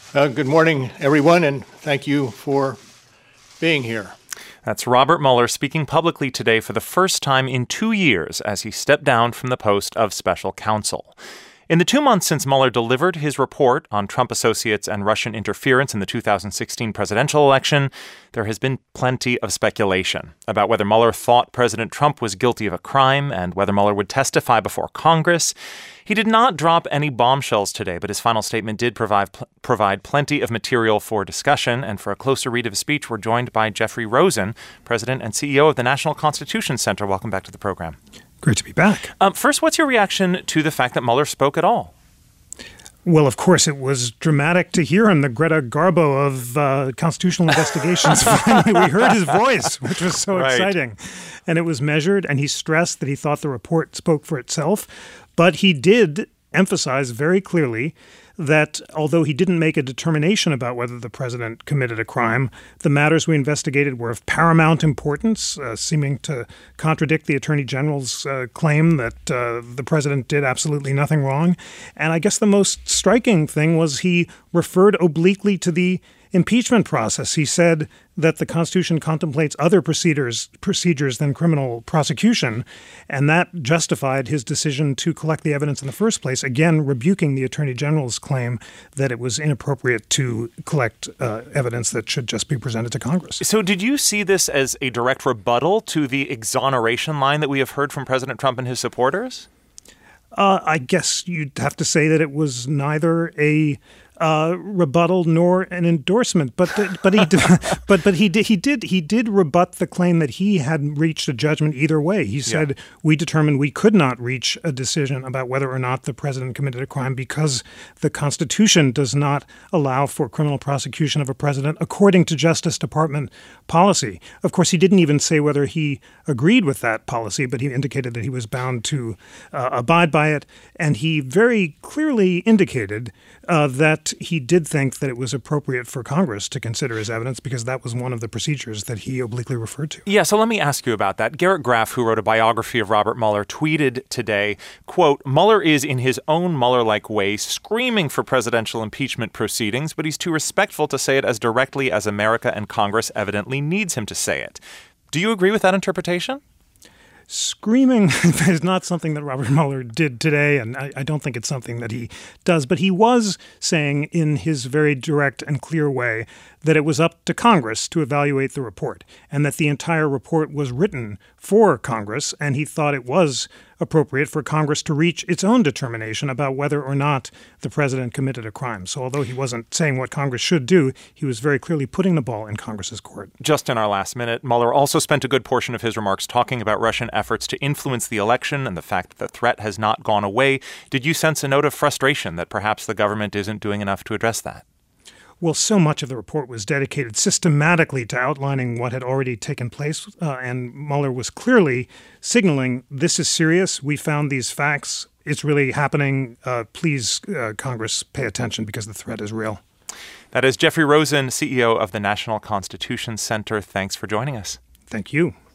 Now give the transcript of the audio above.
Good morning, everyone, and thank you for being here. That's Robert Mueller speaking publicly today for the first time in 2 years as he stepped down from the post of special counsel. In the 2 months since Mueller delivered his report on Trump associates and Russian interference in the 2016 presidential election, there has been plenty of speculation about whether Mueller thought President Trump was guilty of a crime and whether Mueller would testify before Congress. He did not drop any bombshells today, but his final statement did provide plenty of material for discussion. And for a closer read of his speech, we're joined by Jeffrey Rosen, President and CEO of the National Constitution Center. Welcome back to the program. Great to be back. First, what's your reaction to the fact that Mueller spoke at all? Well, of course, it was dramatic to hear him, the Greta Garbo of constitutional investigations. Finally, we heard his voice, which was so exciting. And it was measured, and he stressed that he thought the report spoke for itself. But he did emphasize very clearly that although he didn't make a determination about whether the president committed a crime, the matters we investigated were of paramount importance, seeming to contradict the attorney general's claim that the president did absolutely nothing wrong. And I guess the most striking thing was he referred obliquely to the impeachment process. He said that the Constitution contemplates other procedures than criminal prosecution, and that justified his decision to collect the evidence in the first place, again rebuking the Attorney General's claim that it was inappropriate to collect evidence that should just be presented to Congress. So did you see this as a direct rebuttal to the exoneration line that we have heard from President Trump and his supporters? I guess you'd have to say that it was neither a rebuttal nor an endorsement, but he did rebut the claim that he had reached a judgment either way. He said we determined we could not reach a decision about whether or not the president committed a crime because the Constitution does not allow for criminal prosecution of a president according to Justice Department policy. Of course, he didn't even say whether he agreed with that policy, but he indicated that he was bound to abide by it, and he very clearly indicated that he did think that it was appropriate for Congress to consider his evidence because that was one of the procedures that he obliquely referred to. Yeah, so let me ask you about that. Garrett Graff, who wrote a biography of Robert Mueller, tweeted today, quote, Mueller is in his own Mueller-like way screaming for presidential impeachment proceedings, but he's too respectful to say it as directly as America and Congress evidently needs him to say it. Do you agree with that interpretation? Screaming is not something that Robert Mueller did today, and I don't think it's something that he does. But he was saying in his very direct and clear way that it was up to Congress to evaluate the report and that the entire report was written for Congress, and he thought it was appropriate for Congress to reach its own determination about whether or not the president committed a crime. So although he wasn't saying what Congress should do, he was very clearly putting the ball in Congress's court. Just in our last minute, Mueller also spent a good portion of his remarks talking about Russian efforts to influence the election and the fact that the threat has not gone away. Did you sense a note of frustration that perhaps the government isn't doing enough to address that? Well, so much of the report was dedicated systematically to outlining what had already taken place, and Mueller was clearly signaling, this is serious, we found these facts, it's really happening, please, Congress, pay attention because the threat is real. That is Jeffrey Rosen, CEO of the National Constitution Center. Thanks for joining us. Thank you.